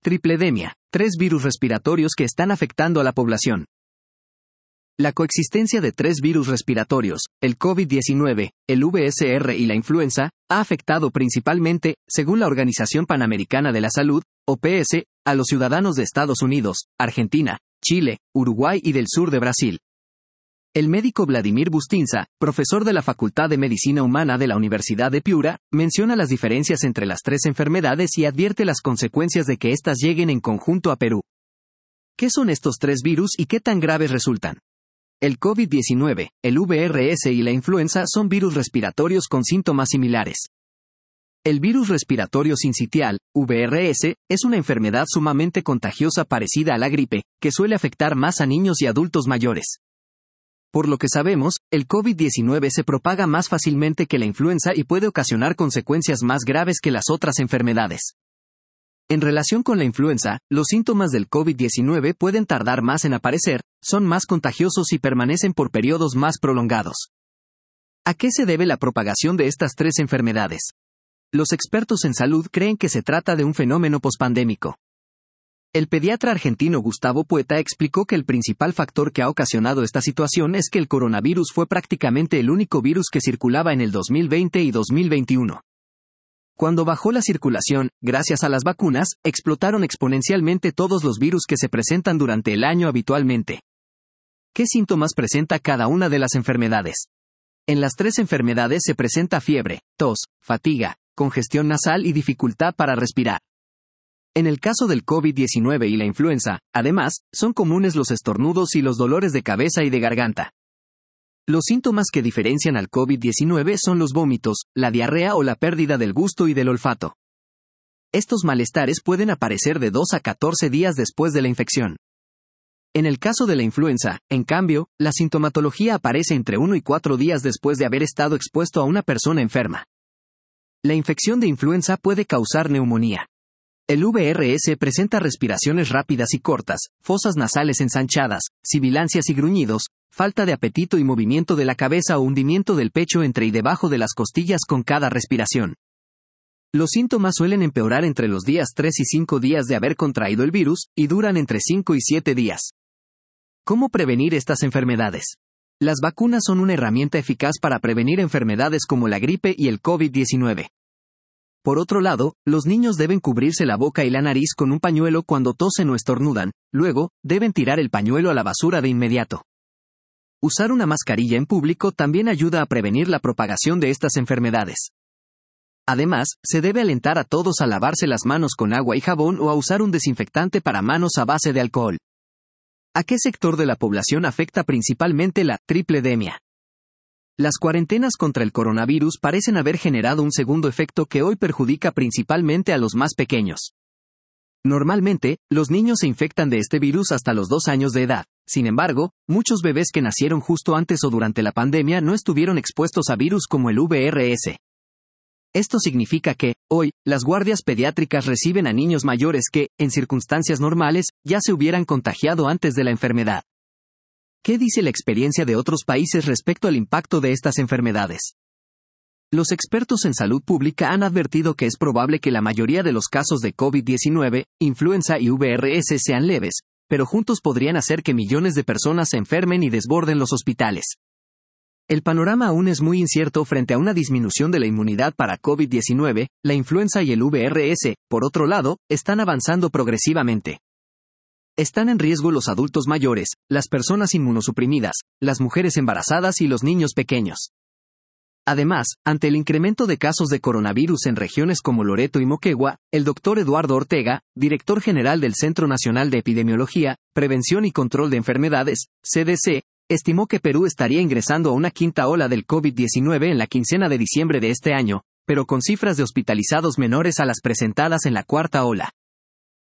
tripledemia, 3 virus respiratorios que están afectando a la población. La coexistencia de 3 virus respiratorios, el COVID-19, el VSR y la influenza, ha afectado principalmente, según la Organización Panamericana de la Salud, OPS, a los ciudadanos de Estados Unidos, Argentina, Chile, Uruguay y del sur de Brasil. El médico Vladimir Bustinza, profesor de la Facultad de Medicina Humana de la Universidad de Piura, menciona las diferencias entre las 3 enfermedades y advierte las consecuencias de que éstas lleguen en conjunto a Perú. ¿Qué son estos 3 virus y qué tan graves resultan? El COVID-19, el VRS y la influenza son virus respiratorios con síntomas similares. El virus respiratorio sincitial, VRS, es una enfermedad sumamente contagiosa parecida a la gripe, que suele afectar más a niños y adultos mayores. Por lo que sabemos, el COVID-19 se propaga más fácilmente que la influenza y puede ocasionar consecuencias más graves que las otras enfermedades. En relación con la influenza, los síntomas del COVID-19 pueden tardar más en aparecer, son más contagiosos y permanecen por periodos más prolongados. ¿A qué se debe la propagación de estas 3 enfermedades? Los expertos en salud creen que se trata de un fenómeno pospandémico. El pediatra argentino Gustavo Pueta explicó que el principal factor que ha ocasionado esta situación es que el coronavirus fue prácticamente el único virus que circulaba en el 2020 y 2021. Cuando bajó la circulación, gracias a las vacunas, explotaron exponencialmente todos los virus que se presentan durante el año habitualmente. ¿Qué síntomas presenta cada una de las enfermedades? En las 3 enfermedades se presenta fiebre, tos, fatiga, congestión nasal y dificultad para respirar. En el caso del COVID-19 y la influenza, además, son comunes los estornudos y los dolores de cabeza y de garganta. Los síntomas que diferencian al COVID-19 son los vómitos, la diarrea o la pérdida del gusto y del olfato. Estos malestares pueden aparecer de 2 a 14 días después de la infección. En el caso de la influenza, en cambio, la sintomatología aparece entre 1 y 4 días después de haber estado expuesto a una persona enferma. La infección de influenza puede causar neumonía. El VRS presenta respiraciones rápidas y cortas, fosas nasales ensanchadas, sibilancias y gruñidos, falta de apetito y movimiento de la cabeza o hundimiento del pecho entre y debajo de las costillas con cada respiración. Los síntomas suelen empeorar entre los días 3 y 5 días de haber contraído el virus, y duran entre 5 y 7 días. ¿Cómo prevenir estas enfermedades? Las vacunas son una herramienta eficaz para prevenir enfermedades como la gripe y el COVID-19. Por otro lado, los niños deben cubrirse la boca y la nariz con un pañuelo cuando tosen o estornudan, luego, deben tirar el pañuelo a la basura de inmediato. Usar una mascarilla en público también ayuda a prevenir la propagación de estas enfermedades. Además, se debe alentar a todos a lavarse las manos con agua y jabón o a usar un desinfectante para manos a base de alcohol. ¿A qué sector de la población afecta principalmente la tripledemia? Las cuarentenas contra el coronavirus parecen haber generado un segundo efecto que hoy perjudica principalmente a los más pequeños. Normalmente, los niños se infectan de este virus hasta los 2 años de edad. Sin embargo, muchos bebés que nacieron justo antes o durante la pandemia no estuvieron expuestos a virus como el VRS. Esto significa que, hoy, las guardias pediátricas reciben a niños mayores que, en circunstancias normales, ya se hubieran contagiado antes de la enfermedad. ¿Qué dice la experiencia de otros países respecto al impacto de estas enfermedades? Los expertos en salud pública han advertido que es probable que la mayoría de los casos de COVID-19, influenza y VRS sean leves, pero juntos podrían hacer que millones de personas se enfermen y desborden los hospitales. El panorama aún es muy incierto frente a una disminución de la inmunidad para COVID-19, la influenza y el VRS, por otro lado, están avanzando progresivamente. Están en riesgo los adultos mayores, las personas inmunosuprimidas, las mujeres embarazadas y los niños pequeños. Además, ante el incremento de casos de coronavirus en regiones como Loreto y Moquegua, el Dr. Eduardo Ortega, director general del Centro Nacional de Epidemiología, Prevención y Control de Enfermedades, CDC, estimó que Perú estaría ingresando a una 5ª ola del COVID-19 en la quincena de diciembre de este año, pero con cifras de hospitalizados menores a las presentadas en la 4ª ola.